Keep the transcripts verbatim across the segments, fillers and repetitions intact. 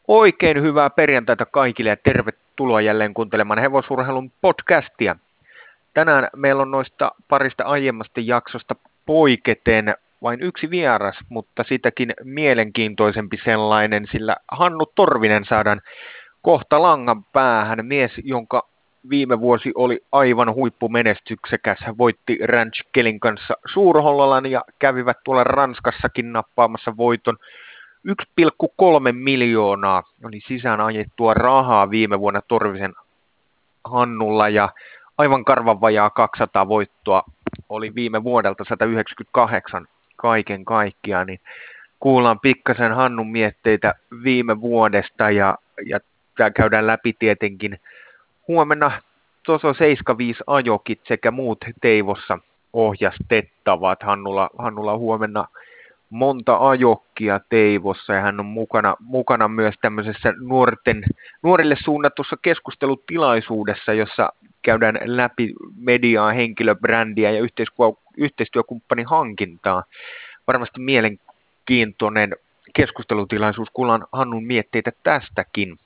Oikein hyvää perjantaita kaikille ja tervetuloa jälleen kuuntelemaan Hevosurheilun podcastia. Tänään meillä on noista parista aiemmasta jaksosta poiketen vain yksi vieras, mutta sitäkin mielenkiintoisempi sellainen, sillä Hannu Torvinen saadaan kohta langan päähän. Mies, jonka viime vuosi oli aivan huippumenestyksekäs, voitti Ranch Kelin kanssa Suurhollolan ja kävivät tuolla Ranskassakin nappaamassa voiton. yksi pilkku kolme miljoonaa oli sisään ajettua rahaa viime vuonna Torvisen Hannulla ja aivan karvan vajaa kaksisataa voittoa oli viime vuodelta sata yhdeksänkymmentäkahdeksan kaiken kaikkiaan, niin kuullaan pikkasen Hannun mietteitä viime vuodesta ja, ja käydään läpi tietenkin huomenna Toso seitsemänkymmentäviisi ajokit sekä muut Teivossa ohjastettavat. Hannulla, Hannulla huomenna monta ajokkia Teivossa ja hän on mukana, mukana myös tämmöisessä nuorten, nuorille suunnatussa keskustelutilaisuudessa, jossa käydään läpi mediaa, henkilöbrändiä ja yhteistyökumppanin hankintaa. Varmasti mielenkiintoinen keskustelutilaisuus, kuullaan Hannun mietteitä tästäkin.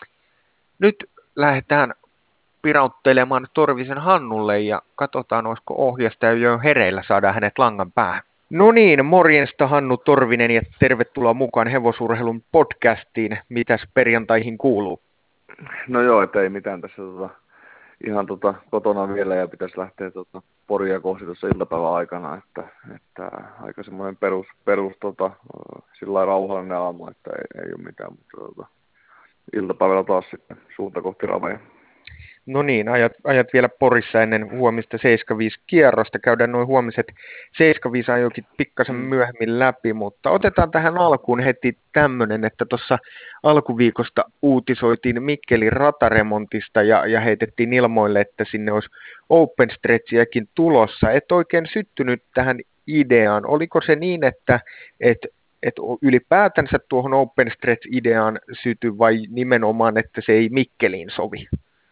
Nyt lähdetään pirauttelemaan Torvisen Hannulle ja katsotaan, olisiko ohjastaja jo hereillä, saadaan hänet langan päähän. No niin, morjesta Hannu Torvinen ja tervetuloa mukaan Hevosurheilun podcastiin. Mitäs perjantaihin kuuluu? No joo, että ei mitään tässä tota, ihan tota, kotona vielä ja pitäisi lähteä tota, Poria kohti tuossa iltapäivän aikana, että, että aika semmoinen perus, perus tota, sillä rauhallinen aamu, että ei, ei ole mitään, mutta tota, iltapäivällä taas sitten suunta kohti Raveja. No niin, ajat, ajat vielä Porissa ennen huomista seitsemänkymmentäviisi kierrosta. Käydään noin huomiset seitsemänkymmentäviisi ajokin pikkasen myöhemmin läpi, mutta otetaan tähän alkuun heti tämmöinen, että tuossa alkuviikosta uutisoitiin Mikkelin rataremontista ja, ja heitettiin ilmoille, että sinne olisi open stretchiäkin tulossa. Et oikein syttynyt tähän ideaan. Oliko se niin, että, että että ylipäätänsä tuohon open stretch-ideaan sytyi vai nimenomaan, että se ei Mikkeliin sovi?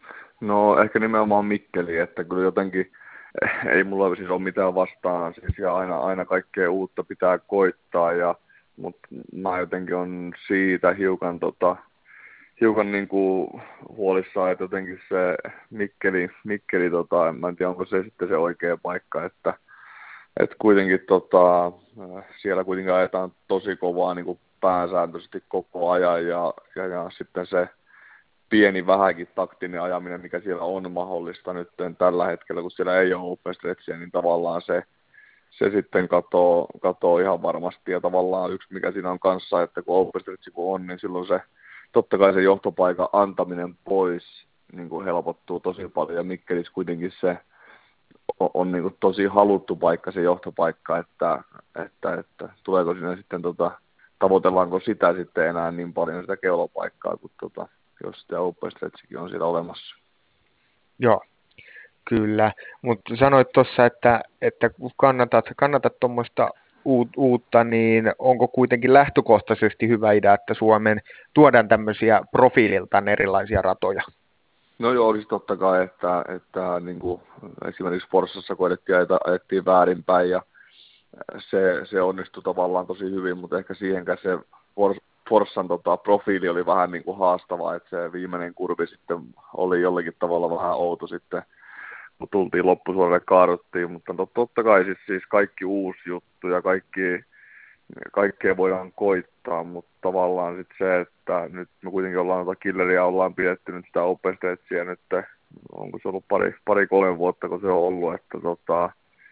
No ehkä nimenomaan Mikkeli, että kyllä jotenkin ei mulla siis ole mitään vastaan, siis ja aina, aina kaikkea uutta pitää koittaa, ja, mutta mä jotenkin on siitä hiukan, tota, hiukan niin kuin huolissaan, että jotenkin se Mikkeli, Mikkeli tota, mä en tiedä onko se sitten se oikea paikka, että, että kuitenkin tota, siellä kuitenkin ajetaan tosi kovaa niin kuin pääsääntöisesti koko ajan, ja, ja, ja sitten se pieni vähänkin taktinen ajaminen, mikä siellä on mahdollista nyt tällä hetkellä, kun siellä ei ole open stretchiä, niin tavallaan se, se sitten katoo, katoo ihan varmasti. Ja tavallaan yksi, mikä siinä on kanssa, että kun open stretchi kun on, niin silloin se, totta kai se johtopaikan antaminen pois niin kuin helpottuu tosi paljon. Ja Mikkelissä kuitenkin se on, on niin kuin tosi haluttu paikka, se johtopaikka, että, että, että tuleeko sinne sitten, tota, tavoitellaanko sitä sitten enää niin paljon sitä keulopaikkaa, kun tota, jos sitä open stretchikin on siellä olemassa. Joo, kyllä. Mutta sanoit tuossa, että, että kun kannatat, kannatat tuommoista uutta, niin onko kuitenkin lähtökohtaisesti hyvä idea, että Suomeen tuodaan tämmöisiä profiililtaan erilaisia ratoja? No joo, siis totta kai, että, että niin kuin esimerkiksi Forssassa koetettiin ajettiin väärinpäin ja se, se onnistui tavallaan tosi hyvin, mutta ehkä siihenkään se Forssan tota, profiili oli vähän niin kuin haastava, että se viimeinen kurvi sitten oli jollakin tavalla vähän outo sitten, kun tultiin loppusuoralle kaaduttiin, mutta totta kai siis, siis kaikki uusi juttu ja kaikki, kaikkea voidaan koittaa, mutta tavallaan sitten se, että nyt me kuitenkin ollaan noita killeria, ollaan pidetty nyt sitä open stretchiä nyt, onko se ollut pari, pari kolme vuotta, kun se on ollut, että tota,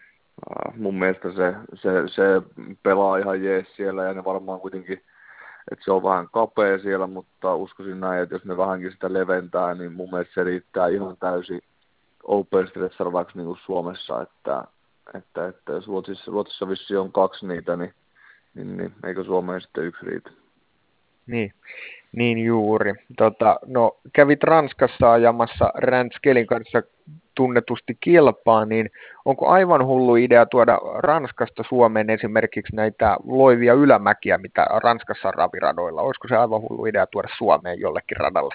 mun mielestä se, se, se pelaa ihan jees siellä ja ne varmaan kuitenkin, että se on vähän kapea siellä, mutta uskoisin näin, että jos ne vähänkin sitä leventää, niin mun mielestä se riittää ihan täysin open stretcharvaksi niin kuin Suomessa, että, että, että jos Ruotsissa, Ruotsissa vissiin on kaksi niitä, niin, niin, niin eikö Suomeen sitten yksi riitä? Niin, niin juuri. Tota, no, kävit Ranskassa ajamassa Ranch Kelin kanssa tunnetusti kilpaa, niin onko aivan hullu idea tuoda Ranskasta Suomeen esimerkiksi näitä loivia ylämäkiä, mitä Ranskassa on raviradoilla? Olisiko se aivan hullu idea tuoda Suomeen jollekin radalle?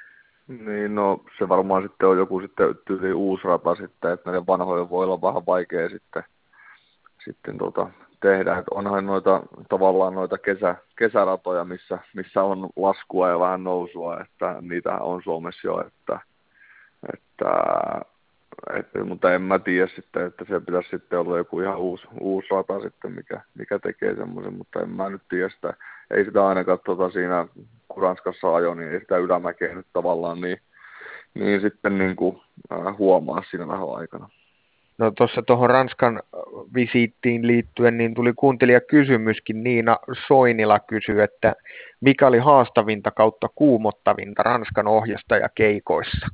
Niin, no se varmaan sitten on joku sitten tyyli uusi rata sitten, että näiden vanhojen voi olla vähän vaikea sitten, sitten tota, tehdä. Et onhan noita tavallaan noita kesä, kesäratoja, missä, missä on laskua ja vähän nousua, että niitä on Suomessa jo, että, että, että, mutta en mä tiedä sitten, että se pitäisi sitten olla joku ihan uusi, uusi rata sitten, mikä, mikä tekee semmoisen, mutta en mä nyt tiedä sitä. Ei sitä ainakaan tota siinä, kun Ranskassa ajo, niin ei sitä ylämäkeä nyt tavallaan niin, niin sitten niin kuin, äh, huomaa siinä vähän aikana. No tuossa tuohon Ranskan visiittiin liittyen, niin tuli kuuntelijakysymyskin. Niina Soinila kysyi, että mikä oli haastavinta kautta kuumottavinta Ranskan ohjastajakeikoissa?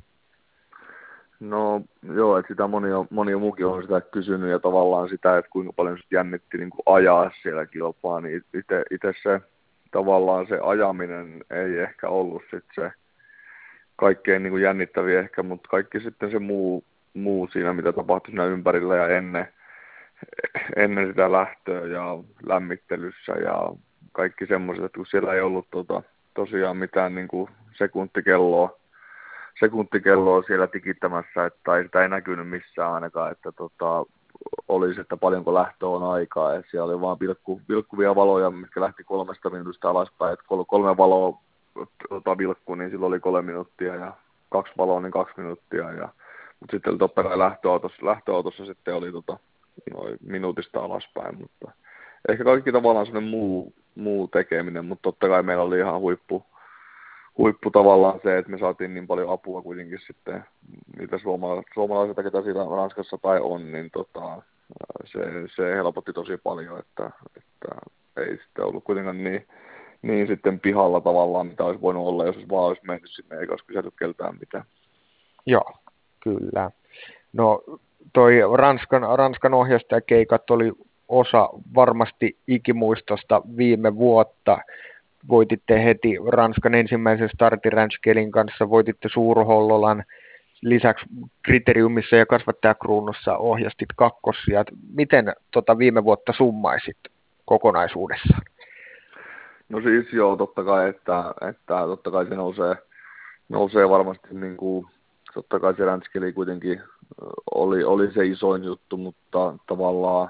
No joo, että sitä moni, moni muukin on sitä kysynyt ja tavallaan sitä, että kuinka paljon sit jännitti niin kuin ajaa siellä kilpaa, niin itse se tavallaan se ajaminen ei ehkä ollut sit se kaikkein niin kuin jännittäviä ehkä, mutta kaikki sitten se muu, muu siinä, mitä tapahtui siinä ympärillä ja ennen, ennen sitä lähtöä ja lämmittelyssä ja kaikki semmoiset, että kun siellä ei ollut tota, tosiaan mitään niin kuin sekuntikelloa, sekuntikelloa siellä tikittämässä, että ei sitä ei näkynyt missään ainakaan, että tota, olisi, että paljonko lähtö on aikaa, että siellä oli vaan vilkku, vilkkuvia valoja, mitkä lähti kolmesta minuutista alaspäin, että kolme valoa tota, vilkku, niin silloin oli kolme minuuttia ja kaksi valoa, niin kaksi minuuttia, ja, mutta sitten totta kai lähtöautossa, lähtöautossa sitten oli tota, noin minuutista alaspäin, mutta ehkä kaikki tavallaan sellainen muu, muu tekeminen, mutta totta kai meillä oli ihan huippu, huippu tavallaan se, että me saatiin niin paljon apua kuitenkin sitten niitä suomalaisilta, ketä siinä Ranskassa tai on, niin tota, se, se helpotti tosi paljon, että, että ei sitten ollut kuitenkaan niin, niin sitten pihalla tavallaan, mitä olisi voinut olla, jos vaan olisi mennyt sinne, eikä olisi kyselty keltään mitään. Joo, kyllä. No toi Ranskan, Ranskan ohjastajakeikat oli osa varmasti ikimuistosta viime vuotta. Voititte heti Ranskan ensimmäisen startiranchkelin kanssa, voititte Suurhollolan, lisäksi Kriteriumissa ja kasvattajakruunussa ohjastit kakkosia. Miten tota viime vuotta summaisit kokonaisuudessaan? No siis joo, totta kai, että, että totta kai se nousee, nousee varmasti, niin kuin, totta kai se ranchkeli kuitenkin oli, oli se isoin juttu, mutta tavallaan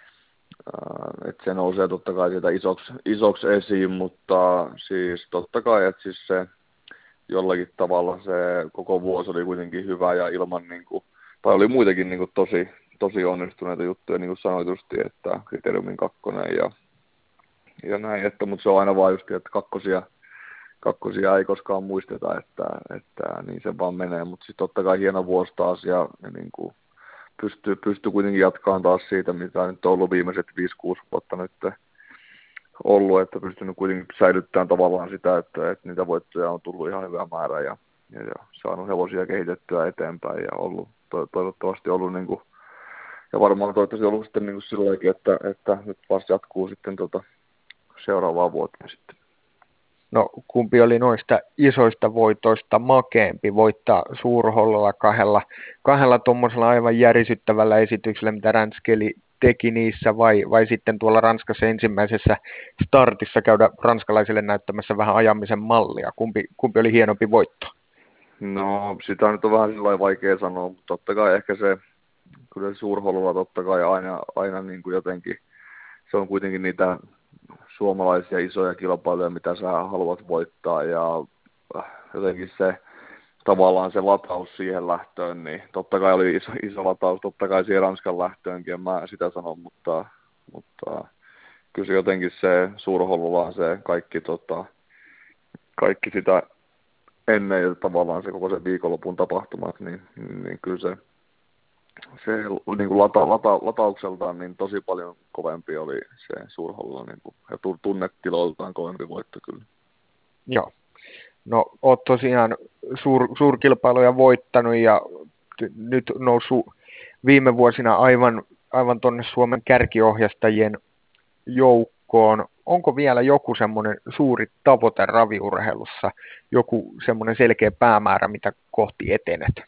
että se nousee totta kai sieltä isoksi, isoksi esiin, mutta siis totta kai, että siis se jollakin tavalla se koko vuosi oli kuitenkin hyvä ja ilman, niin kuin, tai oli muitakin niin kuin tosi, tosi onnistuneita juttuja, niin kuin sanoitusti, että Kriteriumin kakkonen ja, ja näin, että, mutta se on aina vaan just, että kakkosia, kakkosia ei koskaan muisteta, että, että niin se vaan menee, mutta sitten totta kai hieno vuosi taas ja, ja niin kuin, pystyy, pystyy kuitenkin jatkamaan taas siitä, mitä nyt on ollut viimeiset viisi kuusi vuotta nyt ollut, että pystynyt kuitenkin säilyttämään tavallaan sitä, että, että niitä voittoja on tullut ihan hyvä määrä ja, ja, ja saanut hevosia kehitettyä eteenpäin ja ollut to, toivottavasti ollut niin kuin, ja varmaan toivottavasti ollut sitten niin kuin silloinkin, että, että nyt vasta jatkuu sitten tota seuraavaa vuotta sitten. No kumpi oli noista isoista voitoista makeempi voittaa Suurhollolla kahdella, kahdella tuommoisella aivan järisyttävällä esityksellä, mitä Ranskeli teki niissä, vai, vai sitten tuolla Ranskassa ensimmäisessä startissa käydä ranskalaisille näyttämässä vähän ajamisen mallia? Kumpi, kumpi oli hienompi voitto? No sitä nyt on vähän sillä vaikea sanoa, mutta totta kai ehkä se, kyllä se Suurhollolla totta kai aina, aina niin kuin jotenkin, se on kuitenkin niitä suomalaisia isoja kilpailuja, mitä sä haluat voittaa ja jotenkin se tavallaan se lataus siihen lähtöön, niin totta kai oli iso, iso lataus, totta kai siihen Ranskan lähtöönkin, en mä sitä sano, mutta, mutta kyllä se jotenkin se Suurhollolla se kaikki, tota, kaikki sitä ennen ja tavallaan se koko se viikonlopun tapahtumat, niin, niin kyllä se, se niin kuin lata, lata, lataukseltaan niin tosi paljon kovempi oli se Suurhollola niin kuin, ja tunnetiloiltaan kovempi voitto kyllä. Joo. No oot tosiaan suur, suurkilpailuja voittanut ja t- nyt noussut viime vuosina aivan, aivan tuonne Suomen kärkiohjastajien joukkoon. Onko vielä joku semmoinen suuri tavoite raviurheilussa, joku semmoinen selkeä päämäärä, mitä kohti etenet?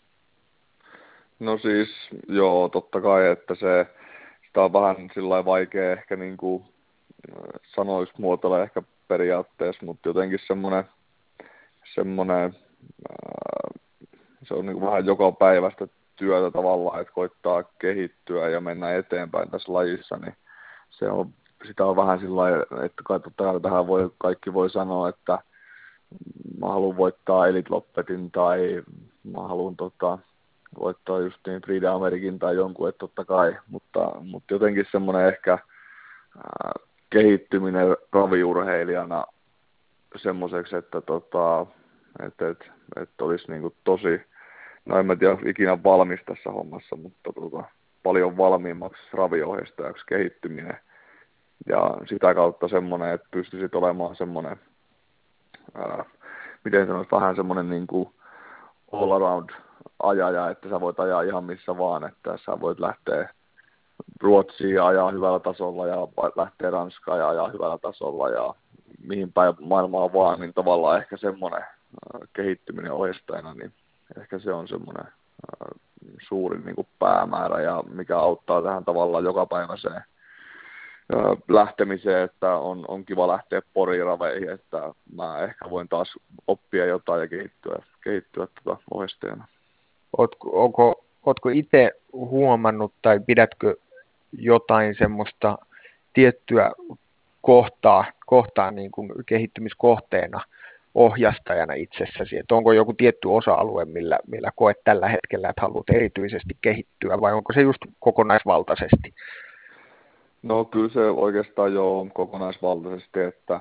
No siis joo, totta kai, että se sitä on vähän sillä vaikea ehkä niin kuin sanoisi muotoilla ehkä periaatteessa, mutta jotenkin semmoinen, semmoinen se on niin kuin vähän joka päivästä työtä tavallaan, että koittaa kehittyä ja mennä eteenpäin tässä lajissa, niin se on, sitä on vähän sillä lailla, että kai totta kai tähän voi, kaikki voi sanoa, että mä haluan voittaa Elite Loppetin tai mä haluan tota, voittaa just niin Prix Amerikin tai jonkun, että totta kai, mutta, mutta jotenkin semmoinen ehkä ää, kehittyminen raviurheilijana semmoiseksi, että, tota, että, että, että olisi niin kuin tosi, no en mä tiedä ikinä valmis tässä hommassa, mutta tota, paljon valmiimmaksi raviohjeistajaksi kehittyminen ja sitä kautta semmoinen, että pystyisit olemaan semmoinen, ää, miten sanoisi, vähän semmoinen niin kuin all around ajaja, että sä voit ajaa ihan missä vaan, että sä voit lähteä Ruotsiin ajaa hyvällä tasolla ja lähteä Ranskaan ja ajaa hyvällä tasolla ja mihin päin maailmaa vaan, niin tavallaan ehkä semmoinen kehittyminen ohjeistajana, niin ehkä se on semmoinen suurin niin kuin päämäärä ja mikä auttaa tähän tavallaan jokapäiväiseen lähtemiseen, että on, on kiva lähteä Poriin raveihin, että mä ehkä voin taas oppia jotain ja kehittyä, kehittyä tuota ohjeistajana. Ootko, onko, ootko itse huomannut tai pidätkö jotain semmoista tiettyä kohtaa, kohtaa niin kuin kehittymiskohteena ohjastajana itsessäsi, että onko joku tietty osa-alue, millä, millä koet tällä hetkellä, että haluat erityisesti kehittyä, vai onko se just kokonaisvaltaisesti? No kyllä se oikeastaan jo on kokonaisvaltaisesti, että,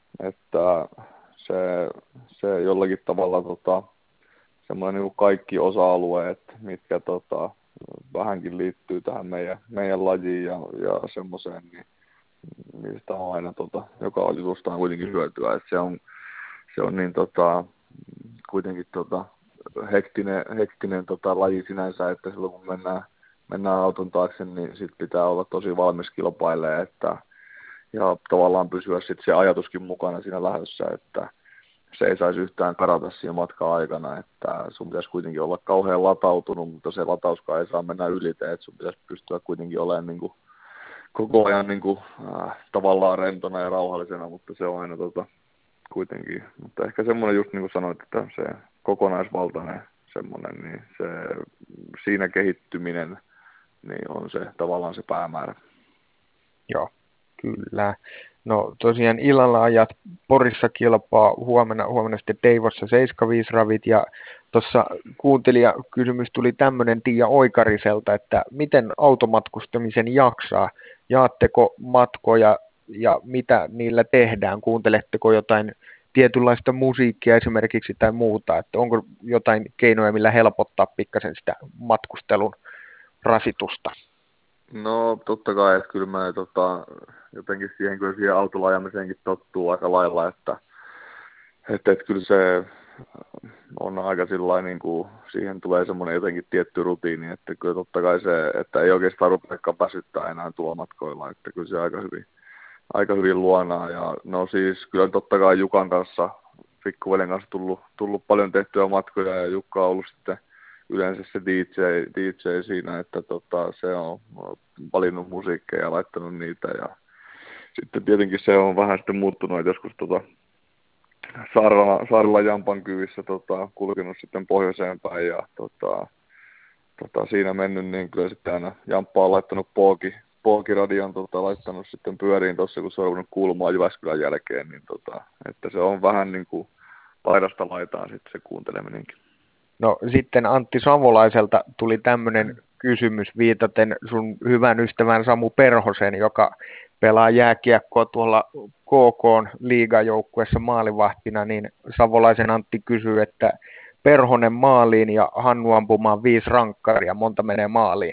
että se, se jollakin tavalla tota, semmoinen niin kaikki osa-alueet, mitkä tota, vähänkin liittyy tähän meidän, meidän lajiin ja, ja semmoiseen, niin niistä on aina tota, joka jutusta on kuitenkin hyötyä, että se on, se on niin tota, kuitenkin tota, hektinen, hektinen tota, laji sinänsä, että silloin kun mennään, mennään auton taakse, niin sit pitää olla tosi valmis kilpailemaan, että ja tavallaan pysyä sitten se ajatuskin mukana siinä lähdössä, että se ei saisi yhtään karata siinä matkan aikana, että sun pitäisi kuitenkin olla kauhean latautunut, mutta se latauskaan ei saa mennä ylite, että sun pitäisi pystyä kuitenkin olemaan niin kuin koko ajan niin kuin, äh, tavallaan rentona ja rauhallisena, mutta se on aina tota, kuitenkin, mutta ehkä semmoinen just niin kuin sanoit, että se kokonaisvaltainen semmoinen, niin se, siinä kehittyminen niin on se tavallaan se päämäärä. Joo, kyllä. No tosiaan illalla ajat Porissa kilpaa, huomenna, huomenna sitten Deivossa seitsemänkymmentäviisi ravit ja tuossa kuuntelijakysymys tuli tämmöinen Tiia Oikariselta, että miten automatkustamisen jaksaa, jaatteko matkoja ja mitä niillä tehdään, kuunteletteko jotain tietynlaista musiikkia esimerkiksi tai muuta, että onko jotain keinoja, millä helpottaa pikkasen sitä matkustelun rasitusta? No totta kai, että kyllä mä tota, jotenkin siihen, kyllä siihen autolla ajamiseenkin tottuu aika lailla, että, että, että kyllä se on aika sillain, niin kuin, siihen tulee semmoinen jotenkin tietty rutiini, että kyllä totta kai se, että ei oikeastaan rupeakaan väsyttää enää tuolla matkoilla, että kyllä se aika hyvin, aika hyvin luonaa ja no siis kyllä totta kai Jukan kanssa, pikkuveljen kanssa tullut, tullut paljon tehtyä matkoja ja Jukka on ollut sitten yleensä se D J, D J siinä, että tota, se on valinnut musiikkeja ja laittanut niitä. Ja sitten tietenkin se on vähän sitten muuttunut, että joskus tota, Saarella, Saarella Jampan kyvissä tota, kulkenut sitten pohjoiseen päin ja tota, tota, siinä mennyt, niin kyllä sitten aina Jamppa on laittanut Pooki, Pooki-radion tota, laittanut sitten pyöriin tuossa, kun se on ruvennut kuulumaan Jyväskylän jälkeen, niin tota, että se on vähän niin kuin laidasta laitaan sitten se kuunteleminenkin. No sitten Antti Savolaiselta tuli tämmöinen kysymys viitaten sun hyvän ystävän Samu Perhosen, joka pelaa jääkiekkoa tuolla K K:n liigajoukkueessa maalivahtina, niin Savolaisen Antti kysyy, että Perhonen maaliin ja Hannu ampumaan viisi rankkaria, monta menee maaliin?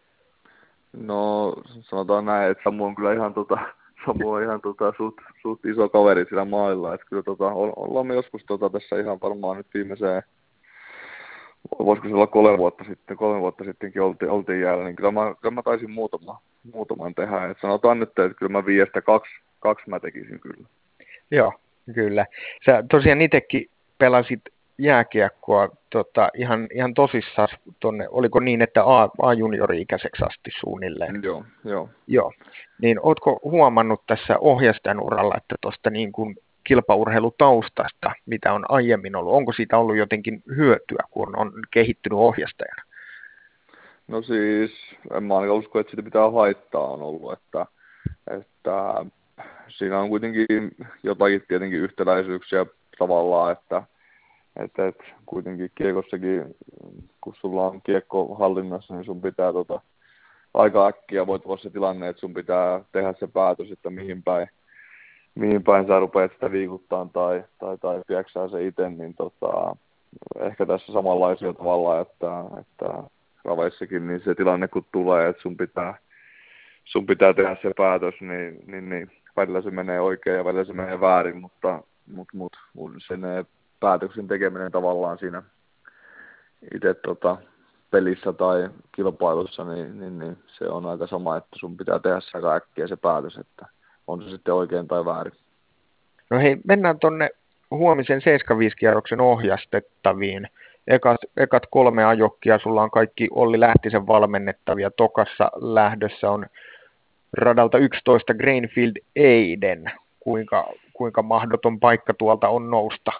No sanotaan näin, että Samu on kyllä ihan, tota, Samu on ihan tota, suht, suht iso kaveri siellä maalilla, että kyllä tota, ollaan me joskus tota, tässä ihan varmaan nyt viimeiseen, voisiko se olla kolme vuotta sitten, kolme vuotta sittenkin oltiin, oltiin jäällä, niin kyllä mä, kyllä mä taisin muutama, muutaman tehdä. Et sanotaan nyt, että kyllä mä viiestä kaksi, kaksi mä tekisin kyllä. Joo, kyllä. Sä tosiaan itsekin pelasit jääkiekkoa tota, ihan, ihan tosissaan tonne, oliko niin, että A, A-juniori-ikäiseksi asti suunnilleen? Joo, joo. Joo. Niin ootko huomannut tässä ohjastajan uralla, että tuosta niin kuin kilpaurheilutaustasta, mitä on aiemmin ollut, onko siitä ollut jotenkin hyötyä, kun on kehittynyt ohjastajana? No siis, en mä ainakaan usko, että siitä pitää haittaa on ollut, että että siinä on kuitenkin jotakin tietenkin yhtäläisyyksiä tavallaan, että että et kuitenkin kiekossakin, kun sulla on kiekko hallinnassa, niin sun pitää tota, aika äkkiä voi tulla se tilanne, että sun pitää tehdä se päätös, että mihin päin, mihin päin sä rupeat sitä liikuttaa tai, tai, tai pieksää se itse, niin tota, ehkä tässä samanlaisia tavalla, että, että raveissakin niin se tilanne kun tulee, että sun pitää, sun pitää tehdä se päätös, niin, niin, niin välillä se menee oikein ja välillä se menee väärin, mutta mut, mut, sen päätöksen tekeminen tavallaan siinä itse tota, pelissä tai kilpailussa, niin, niin, niin se on aika sama, että sun pitää tehdä se aika äkkiä se päätös, että on se sitten oikein tai väärin. No hei, mennään tuonne huomisen seitsemänkymmentäviisi-kierroksen ohjastettaviin. Ekat, ekat kolme ajokkia, sulla on kaikki Olli Lähtisen valmennettavia. Tokassa lähdössä on radalta yksitoista Grainfield Eiden. Kuinka, kuinka mahdoton paikka tuolta on nousta?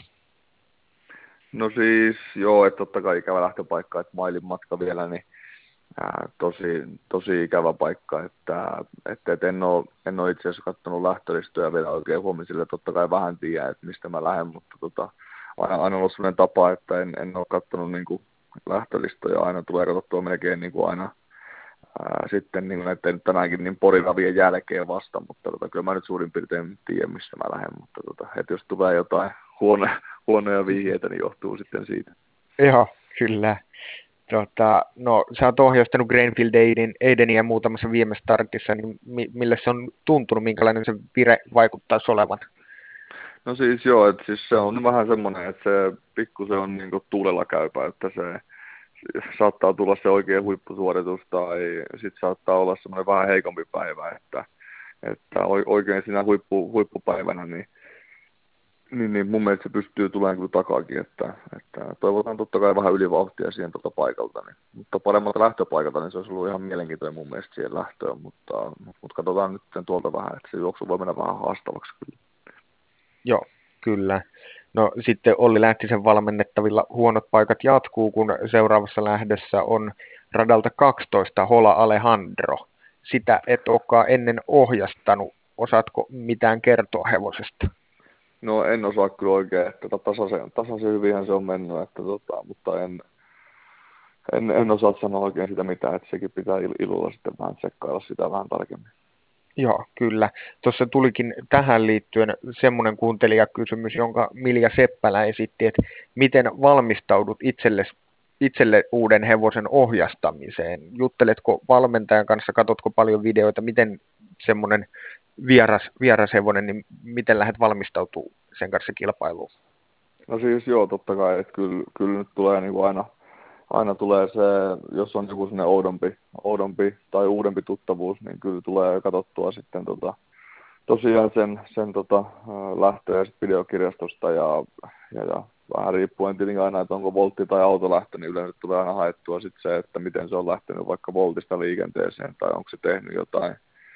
No siis joo, että totta kai ikävä lähtöpaikka, että mailin matka vielä, niin ää, tosi, tosi ikävä paikka, että, että, että en, ole, en ole itse asiassa katsonut lähtölistoja vielä oikein huomisille, totta kai vähän tiedä, että mistä mä lähden, mutta tota, aina, aina ollut sellainen tapa, että en, en ole katsonut niin kuin lähtölistoja, aina tulee katsottua melkein niin kuin aina ää, sitten, niin kuin näiden tänäänkin niin Poriravien jälkeen vasta, mutta tota, kyllä mä nyt suurin piirtein tiedän, missä mä lähden, mutta tota, että jos tulee jotain huono, huonoja vihjeitä, niin johtuu sitten siitä. Joo, kyllä. Tota, no, sä oot ohjastanut Grainfield Aiden, Aidenia muutamassa viime startissa, niin mi- millä se on tuntunut, minkälainen se vire vaikuttaisi olevan? No siis joo, että siis se on vähän semmoinen, että se pikkusen on niin kuin tuulella käypä, että se saattaa tulla se oikea huippusuoritus tai sitten saattaa olla semmoinen vähän heikompi päivä, että, että oikein siinä huippu, huippupäivänä niin Niin, niin mun mielestä se pystyy tulemaan kyllä takaakin, että, että toivotaan totta kai vähän ylivauhtia siihen tuolta paikalta, niin, mutta paremmalta lähtöpaikalta, niin se olisi ollut ihan mielenkiintoinen mun mielestä siihen lähtöön, mutta, mutta katsotaan nyt sen tuolta vähän, että se juoksu voi mennä vähän haastavaksi kyllä. Joo, kyllä. No sitten Olli Lähtisen valmennettavilla huonot paikat jatkuu, kun seuraavassa lähdössä on radalta kaksitoista Hola Alejandro. Sitä et olekaan ennen ohjastanut. Osaatko mitään kertoa hevosesta? No en osaa kyllä oikein, että tasaisen, tasaisen hyvinhän se on mennyt, että tota, mutta en, en, en osaa sanoa oikein sitä mitään, että sekin pitää ilulla sitten vähän tsekkailla sitä vähän tarkemmin. Joo, kyllä. Tuossa tulikin tähän liittyen semmoinen kuuntelijakysymys, jonka Milja Seppälä esitti, että miten valmistaudut itselle, itselle uuden hevosen ohjastamiseen? Jutteletko valmentajan kanssa, katsotko paljon videoita, miten semmoinen vieras, vieras hevonen, niin miten lähdet valmistautumaan sen kanssa kilpailuun? No siis joo, totta kai, että kyllä, kyllä nyt tulee niin kuin aina, aina tulee se, jos on joku sellainen oudompi, oudompi tai uudempi tuttavuus, niin kyllä tulee katsottua sitten tota, tosiaan sen, sen tota, lähtöä videokirjastosta ja, ja, ja vähän riippuen tietenkin aina, että onko voltti tai autolähtö, niin yleensä tulee aina haettua sitten se, että miten se on lähtenyt vaikka voltista liikenteeseen tai onko se tehnyt jotain,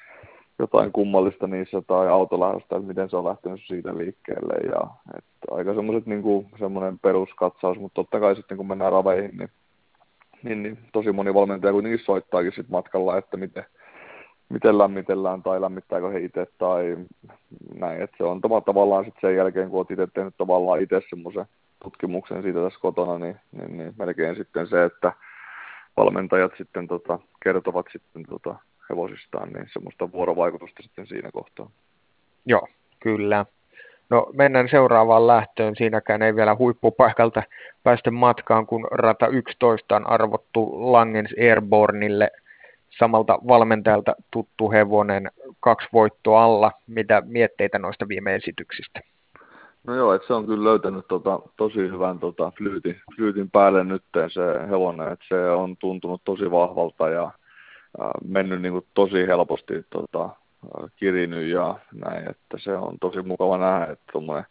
jotain kummallista niissä tai autolähdöstä, että miten se on lähtenyt siitä liikkeelle ja että aika semmoiset niin semmoinen peruskatsaus, mutta totta kai sitten kun mennään raveihin, niin, niin, niin tosi moni valmentaja kuitenkin soittaakin sitten matkalla, että miten, miten lämmitellään tai lämmittääkö he itse tai näin, että se on tavallaan sitten sen jälkeen, kun olet itse tehnyt tavallaan itse semmoisen tutkimuksen siitä tässä kotona, niin, niin, niin melkein sitten se, että valmentajat sitten tota, kertovat sitten tota, hevosistaan, niin semmoista vuorovaikutusta sitten siinä kohtaa. Joo, kyllä. No mennään seuraavaan lähtöön. Siinäkään ei vielä huippupaikalta päästä matkaan, kun rata yksitoista on arvottu Langens Airbornille samalta valmentajalta tuttu hevonen, kaksi voittoa alla. Mitä mietteitä noista viime esityksistä? No joo, että se on kyllä löytänyt tota, tosi hyvän tota, flyytin, flyytin päälle nyt se hevonen, että se on tuntunut tosi vahvalta ja äh, mennyt niin kuin, tosi helposti tota, kirinyt ja näin, että se on tosi mukava nähdä, että,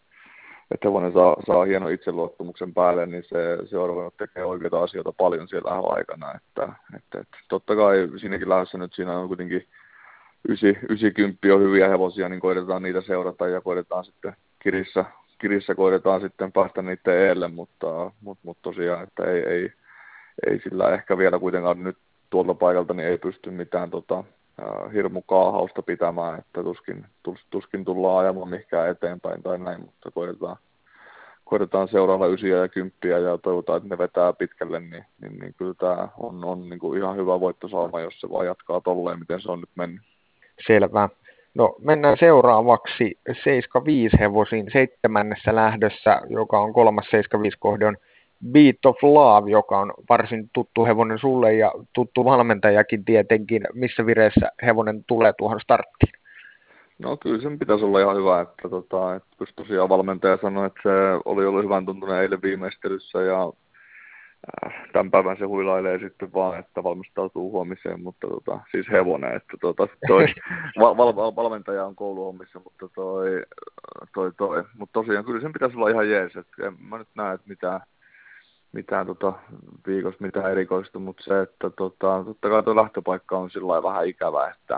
että hevonen saa, saa hienon itseluottamuksen päälle, niin se, se on ruvennut tekemään oikeita asioita paljon siellä aikana, että, että, että totta kai siinäkin lähdössä nyt siinä on kuitenkin yhdeksänkymmentä on hyviä hevosia, niin koitetaan niitä seurata ja koitetaan sitten kirissä, kirissä koitetaan sitten päästä niiden eelle, mutta, mutta, mutta tosiaan, että ei, ei, ei sillä ehkä vielä kuitenkaan nyt tuolta paikalta niin ei pysty mitään tota, hirmu kaahausta pitämään, että tuskin, tus, tuskin tullaan ajamaan mihinkään eteenpäin tai näin, mutta koitetaan, koitetaan seuraava ysiä ja kymppiä ja toivotaan, että ne vetää pitkälle, niin, niin, niin kyllä tämä on, on niin kuin ihan hyvä voittosaama, jos se vaan jatkaa tolleen, miten se on nyt mennyt. Selvä. No mennään seuraavaksi seitsemänkymmentäviisi hevosin seitsemännessä lähdössä, joka on kolmas seitsemänkymmentäviisi kohde on Beat of Love, joka on varsin tuttu hevonen sulle ja tuttu valmentajakin tietenkin. Missä vireessä hevonen tulee tuohon starttiin? No kyllä sen pitäisi olla ihan hyvä, että, tota, että kun tosiaan valmentaja sanoi, että se oli ollut hyvän tuntunut eilen viimeistelyssä ja äh, tämän päivän se huilailee sitten vaan, että valmistautuu huomiseen, mutta tota, siis hevonen, että tota, toi, val, val, valmentaja on kouluhommissa, mutta toi, toi, toi. Mut tosiaan kyllä sen pitäisi olla ihan jees, että en mä nyt näe, että mitään, mitään tota, viikosta mitään erikoista, mutta se, että tota, totta kai tuo lähtöpaikka on sillä lailla vähän ikävä, että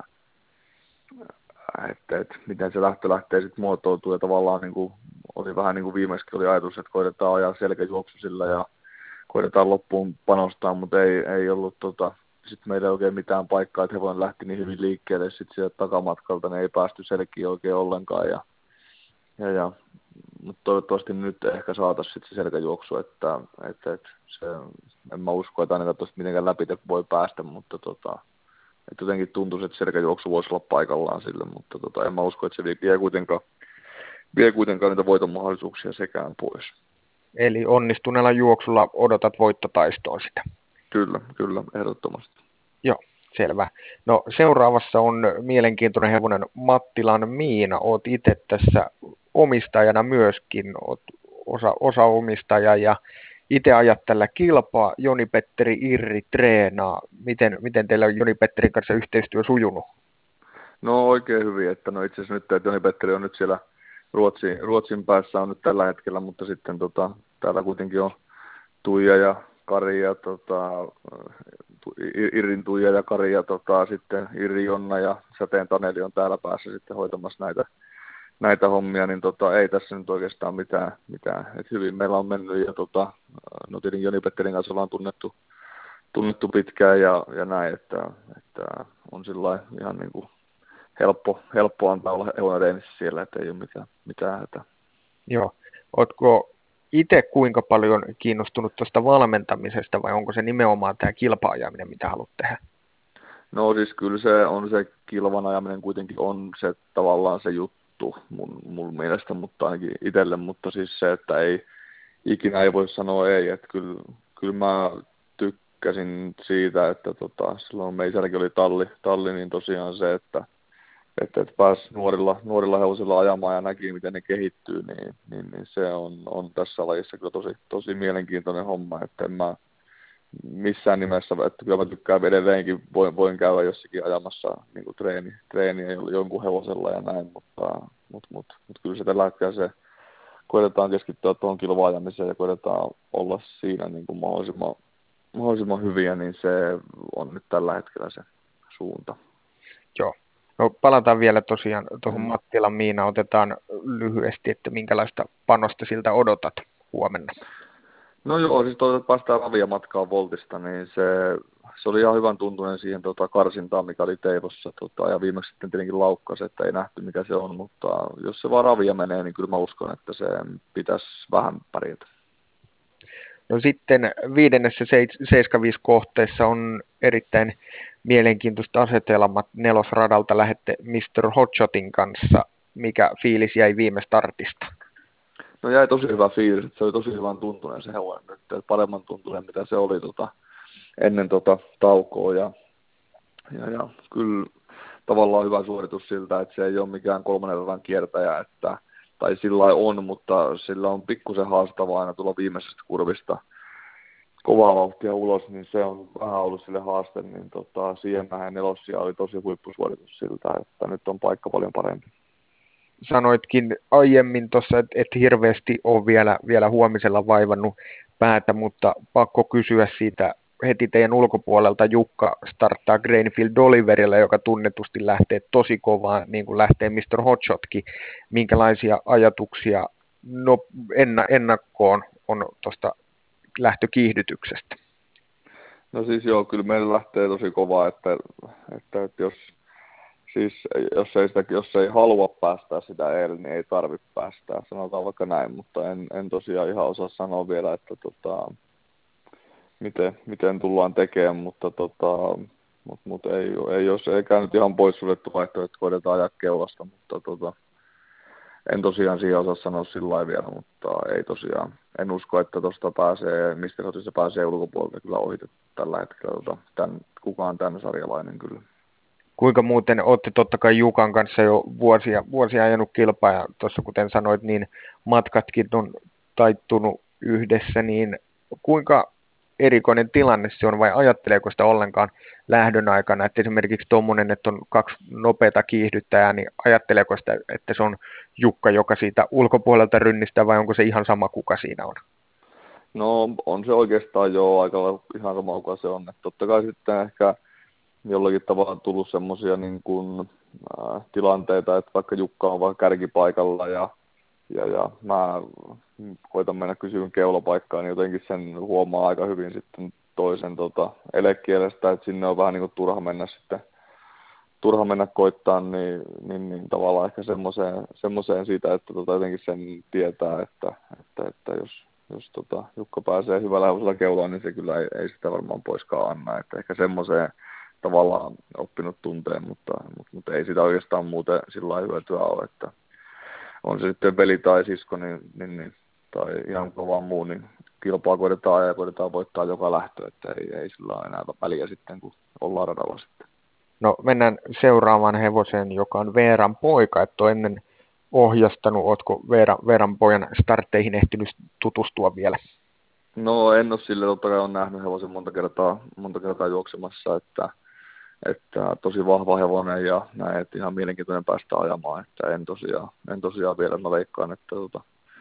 Että, että miten se lähtö lähtee sitten muotoutuu ja tavallaan niin kuin, oli vähän niin kuin viimeiskin oli ajatus, että koitetaan ajaa selkäjuoksu sillä ja koitetaan loppuun panostaa, mutta ei, ei ollut tota, sitten meillä ei oikein mitään paikkaa, että hevonen lähti niin hyvin liikkeelle sitten sieltä takamatkalta, ne ei päästy selkiin oikein ollenkaan ja, ja, ja mutta toivottavasti nyt ehkä saataisiin sitten se selkäjuoksu, että, että, että se, en mä usko, että ainakaan tuosta mitenkään läpi voi päästä, mutta tota, että jotenkin tuntuisi, että selkäjuoksu voisi olla paikallaan sille, mutta tota, en mä usko, että se vie kuitenkaan, vie kuitenkaan niitä voiton mahdollisuuksia sekään pois. Eli onnistuneella juoksulla odotat voittotaistoon sitä? Kyllä, kyllä, ehdottomasti. Joo, selvä. No seuraavassa on mielenkiintoinen hevonen Mattilan Miina. Oot itse tässä omistajana myöskin, oot osa, osa omistaja ja itse ajat tällä kilpaa, Joni-Petteri Irri treenaa. Miten, miten teillä on Joni-Petterin kanssa yhteistyö sujunut? No oikein hyvin, että no itse asiassa nyt, että Joni-Petteri on nyt siellä Ruotsin, Ruotsin päässä on nyt tällä hetkellä, mutta sitten tota, täällä kuitenkin on Tuija ja Kari ja tota, Irrin Tuija ja Kari ja tota, sitten Irri Jonna ja Säteen Taneli on täällä päässä sitten hoitamassa näitä, näitä hommia, niin tota, ei tässä nyt oikeastaan mitään, mitään. Et hyvin meillä on mennyt ja tota, no tietenkin Joni-Petterin kanssa ollaan tunnettu, tunnettu pitkään ja, ja näin, että, että on sillä ihan niin kuin helppo, helppo antaa olla hevonen reenissä siellä, että ei ole mitään, mitään hätää. Joo. Ootko itse kuinka paljon kiinnostunut tuosta valmentamisesta vai onko se nimenomaan tämä kilpa-ajaminen, mitä haluat tehdä? No siis kyllä se on se kilvan ajaminen kuitenkin on se tavallaan se juttu mun, mun mielestä, mutta ainakin itselle, mutta siis se, että ei ikinä ei voi sanoa ei, että kyllä, kyllä mä tykkäsin siitä, että tota, silloin meisälläkin oli talli, talli, niin tosiaan se, että että, että pääsi nuorilla, nuorilla hevosilla ajamaan ja näki, miten ne kehittyy, niin, niin, niin se on, on tässä lajissa kyllä tosi, tosi mielenkiintoinen homma, että en mä missään nimessä, että kyllä mä tykkään edelleenkin, voin, voin käydä jossakin ajamassa niin kuin treeni, treeniä jonkun hevosella ja näin, mutta, mutta, mutta, mutta kyllä se tällä hetkellä se, koetetaan keskittyä tuohon kilva-ajamiseen ja koetetaan olla siinä niin kuin mahdollisimman, mahdollisimman hyviä, niin se on nyt tällä hetkellä se suunta. Joo. No palataan vielä tosiaan tuohon mm. Mattilan Miina, otetaan lyhyesti, että minkälaista panosta siltä odotat huomenna. No joo, siis toivottavasti päästään ravia matkaan Voltista, niin se, se oli ihan hyvän tuntunen siihen tota, karsintaan, mikä oli Teivossa, tota, ja viimeksi sitten tietenkin laukkasi, että ei nähty mikä se on, mutta jos se vaan ravia menee, niin kyllä mä uskon, että se pitäisi vähän pärjätä. No sitten viidennessä seitsemänkymmentäviisi kohteessa on erittäin mielenkiintoista asetelmat. Nelosradalta lähette mister Hotshotin kanssa. Mikä fiilis jäi viime startista? No jäi tosi hyvä fiilis. Se oli tosi hyvän tuntuneen se hevonen nyt. Paremman tuntuneen, mitä se oli tota, ennen tota, taukoa. Ja, ja, ja kyllä tavallaan hyvä suoritus siltä, että se ei ole mikään kolmannen radan kiertäjä. Että, tai sillä on, mutta sillä on pikkusen haastavaa aina tulla viimeisestä kurvista kovaa vauhtia ulos, niin se on vähän ollut sille haaste, niin tota, siihen nähden nelossia oli tosi huippusuoritus siltä, että nyt on paikka paljon parempi. Sanoitkin aiemmin tuossa, että et hirveästi ole vielä, vielä huomisella vaivannut päätä, mutta pakko kysyä siitä heti teidän ulkopuolelta. Jukka starttaa Grainfield Oliverilla, joka tunnetusti lähtee tosi kovaa, niin kuin lähtee mister Hotshotkin. Minkälaisia ajatuksia no, enna, ennakkoon on tuosta lähtökiihdytyksestä? No siis joo, kyllä meillä lähtee tosi kovaa, että, että, että jos siis jos ei, sitä, jos ei halua päästää sitä eilen, niin ei tarvitse päästää, sanotaan vaikka näin, mutta en, en tosiaan ihan osaa sanoa vielä, että tota, miten, miten tullaan tekemään, mutta tota, mut, mut ei, ei, jos ei käynyt ihan pois suljettu vaihtoehto, että koetetaan ajaa keulasta, mutta tota, en tosiaan siihen osaa sanoa sillä lailla vielä, mutta ei tosiaan. En usko, että tuosta pääsee, mistä se pääsee ulkopuolelta kyllä ohite tällä hetkellä. Tota, tämän, kukaan tämän sarjalainen kyllä. Kuinka muuten olette totta kai Jukan kanssa jo vuosia, vuosia ajanut kilpaa, ja tuossa kuten sanoit, niin matkatkin on taittunut yhdessä, niin kuinka erikoinen tilanne se on, vai ajatteleeko sitä ollenkaan lähdön aikana, että esimerkiksi tuommoinen, että on kaksi nopeata kiihdyttäjää, niin ajatteleeko sitä, että se on Jukka, joka siitä ulkopuolelta rynnistää, vai onko se ihan sama, kuka siinä on? No on se oikeastaan jo aika ihan sama, kuka se on. Että totta kai sitten ehkä jollakin tavalla tullut semmoisia niin kuin, äh, tilanteita, että vaikka Jukka on vaikka kärkipaikalla ja, ja, ja mä koitan mennä kysyyn keulapaikkaan, niin jotenkin sen huomaa aika hyvin sitten toisen tota, elekielestä, että sinne on vähän niin kuin turha mennä sitten turha mennä koittaa, niin, niin, niin tavallaan ehkä semmoiseen, semmoiseen siitä, että tota, jotenkin sen tietää, että, että, että jos, jos tota, Jukka pääsee hyvällä hevosella keulaan, niin se kyllä ei, ei sitä varmaan poiskaan anna, että ehkä semmoiseen tavallaan oppinut tunteen, mutta, mutta, mutta ei sitä oikeastaan muuten sillä lailla hyötyä ole, että on se sitten veli tai sisko niin, niin, niin, tai ihan kovaa muu, niin kilpaa koitetaan ja koitetaan voittaa joka lähtö, että ei, ei sillä ole enää väliä sitten, kun ollaan radalla sitten. No mennään seuraavaan hevoseen, joka on Veeran poika, että on ennen ohjastanut, ootko Veera, Veeran pojan startteihin ehtinyt tutustua vielä? No en ole sille, totta kai olen nähnyt hevosen monta kertaa, monta kertaa juoksemassa, että, että tosi vahva hevonen ja näin, että ihan mielenkiintoinen päästä ajamaan, että en tosiaan, en tosiaan vielä, mä veikkaan, että tota,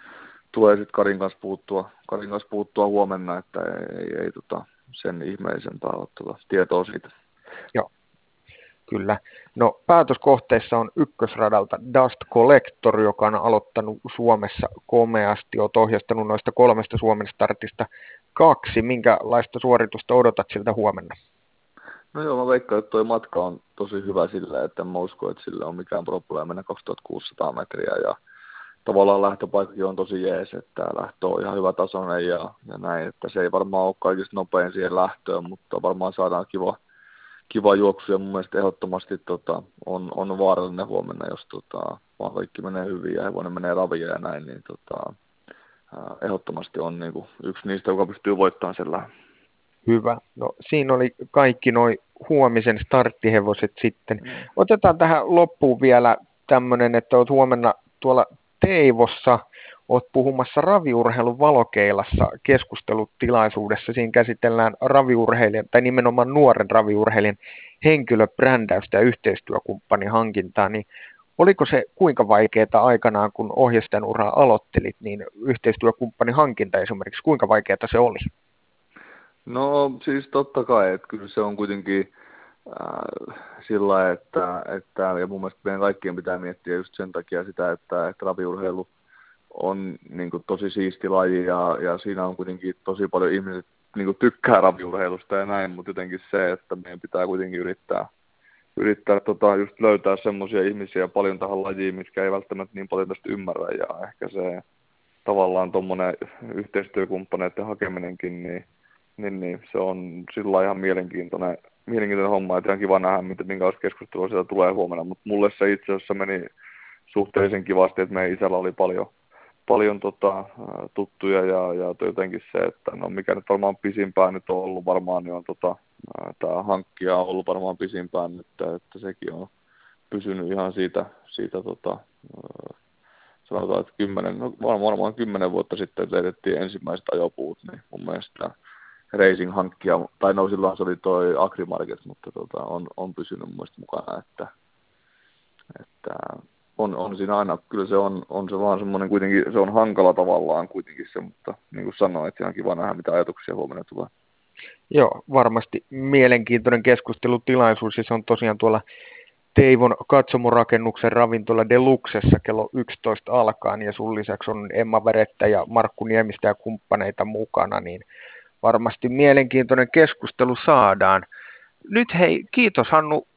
tulee sitten Karin kanssa puuttua, Karin kanssa puuttua huomenna, että ei, ei, ei tota, sen ihmeellisempää ole tota, tietoa siitä. Joo. Kyllä. No päätöskohteessa on ykkösradalta Dust Collector, joka on aloittanut Suomessa komeasti. Olet ohjastanut noista kolmesta Suomen startista kaksi. Minkälaista suoritusta odotat siltä huomenna? No joo, mä veikkaan, että tuo matka on tosi hyvä sillä, että en mä usko, että sillä on mikään probleema mennä kaksituhattakuusisataa metriä. Ja tavallaan lähtöpaikkakin on tosi jees, että lähtö on ihan hyvä tasoinen ja, ja näin. Että se ei varmaan ole kaikista nopein siihen lähtöön, mutta varmaan saadaan kiva. Kiva juoksu ja mun mielestä ehdottomasti tota, on, on vaarallinen huomenna, jos tota, vaan kaikki menee hyvin ja hevonen menee ravia ja näin, niin tota, ää, ehdottomasti on niinku yksi niistä, joka pystyy voittamaan sen lähden. Hyvä. No siinä oli kaikki noi huomisen starttihevoset sitten. Mm. Otetaan tähän loppuun vielä tämmöinen, että olet huomenna tuolla Teivossa, olet puhumassa raviurheilun valokeilassa keskustelutilaisuudessa. Siinä käsitellään raviurheilijan, tai nimenomaan nuoren raviurheilijan henkilöbrändäystä ja yhteistyökumppanin hankintaa. Niin oliko se kuinka vaikeaa aikanaan, kun ohjastajan uraa aloittelit, niin yhteistyökumppanin hankinta esimerkiksi, kuinka vaikeaa se oli? No siis totta kai, että kyllä se on kuitenkin äh, sillä, että, että ja mun mielestä meidän kaikkien pitää miettiä just sen takia sitä, että, että raviurheilu on niin kuin, tosi siisti laji ja, ja siinä on kuitenkin tosi paljon ihmiset niin kuin, tykkää raviurheilusta ja näin, mutta jotenkin se, että meidän pitää kuitenkin yrittää, yrittää tota, just löytää semmoisia ihmisiä paljon tähän lajiin, mitkä ei välttämättä niin paljon tästä ymmärrä ja ehkä se tavallaan tuommoinen yhteistyökumppaneiden hakeminenkin, niin, niin, niin se on sillä ihan mielenkiintoinen, mielenkiintoinen homma, että ihan kiva nähdä, minkälaista keskustelua sieltä tulee huomenna, mutta mulle se itse asiassa meni suhteellisen kivasti, että meidän isällä oli paljon paljon tota, tuttuja ja, ja jotenkin se, että no mikä nyt varmaan pisimpään nyt on ollut varmaan, niin on tota, tämä hankkija on ollut varmaan pisimpään, että, että sekin on pysynyt ihan siitä, siitä tota, sanotaan, että kymmenen, no varmaan kymmenen vuotta sitten teetettiin ensimmäiset ajopuut, niin mun mielestä racing-hankkija, tai no silloin se oli toi Agrimarket, mutta tota, on, on pysynyt mun mielestä mukana, että, että On, on siinä aina, kyllä se on, on se vaan semmoinen kuitenkin, se on hankala tavallaan kuitenkin se, mutta niin kuin sanoin, että ihan kiva nähdä, mitä ajatuksia huomenna tulee. Joo, varmasti mielenkiintoinen keskustelutilaisuus, ja se on tosiaan tuolla Teivon katsomorakennuksen ravintola Deluxessa kello yksitoista alkaen, ja sun lisäksi on Emma Verettä ja Markku Niemistä ja kumppaneita mukana, niin varmasti mielenkiintoinen keskustelu saadaan. Nyt hei, kiitos Hannu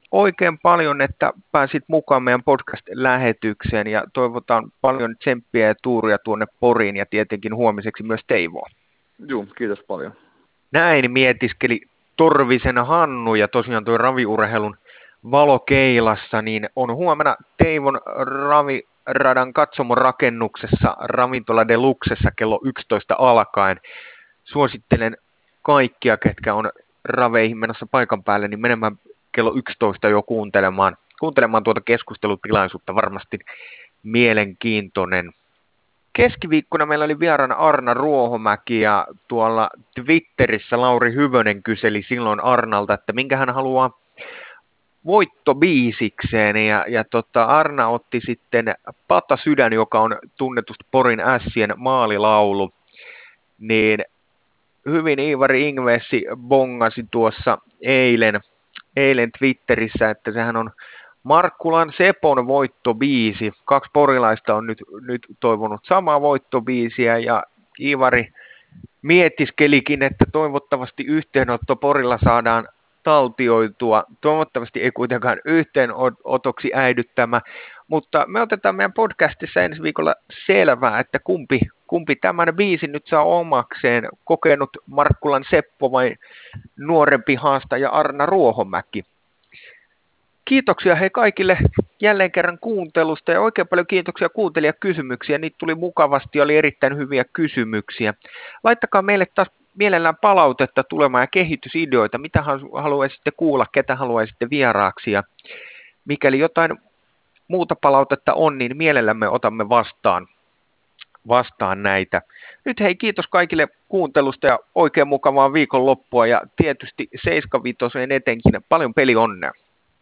oikein paljon, että pääsit mukaan meidän podcast-lähetykseen ja toivotaan paljon tsemppiä ja tuuria tuonne Poriin ja tietenkin huomiseksi myös Teivoon. Joo, kiitos paljon. Näin mietiskeli Torvisen Hannu ja tosiaan tuo raviurheilun valokeilassa, niin on huomenna Teivon raviradan katsomon rakennuksessa Ravintola Deluxessa kello yksitoista alkaen. Suosittelen kaikkia, ketkä on raveihin menossa paikan päälle, niin menemään kello yksitoista jo kuuntelemaan, kuuntelemaan tuota keskustelutilaisuutta, varmasti mielenkiintoinen. Keskiviikkona meillä oli vieraana Arna Ruohomäki ja tuolla Twitterissä Lauri Hyvönen kyseli silloin Arnalta, että minkä hän haluaa voittobiisikseen ja, ja tota, Arna otti sitten Pata sydän, joka on tunnetusti Porin Ässien maalilaulu, niin hyvin Iivari Ingvessi bongasi tuossa eilen, eilen Twitterissä, että sehän on Markkulan Sepon voittobiisi. Kaksi porilaista on nyt, nyt toivonut samaa voittobiisiä ja Iivari mietiskelikin, että toivottavasti yhteenotto Porilla saadaan taltioitua. Toivottavasti ei kuitenkaan yhteenotoksi äidyttämä, mutta me otetaan meidän podcastissa ensi viikolla selvää, että kumpi, kumpi tämän biisin nyt saa omakseen, kokenut Markkulan Seppo vai nuorempi haastaja Arna Ruohomäki. Kiitoksia hei kaikille jälleen kerran kuuntelusta ja oikein paljon kiitoksia kuuntelijakysymyksiä. Niitä tuli mukavasti ja oli erittäin hyviä kysymyksiä. Laittakaa meille taas mielellään palautetta tulemaan ja kehitysideoita, mitä haluaisitte kuulla, ketä haluaisitte vieraaksi. Ja mikäli jotain muuta palautetta on, niin mielellämme otamme vastaan, vastaan näitä. Nyt hei kiitos kaikille kuuntelusta ja oikein mukavaa viikonloppua ja tietysti seitsemänkymmentäviisi etenkin paljon pelionnea.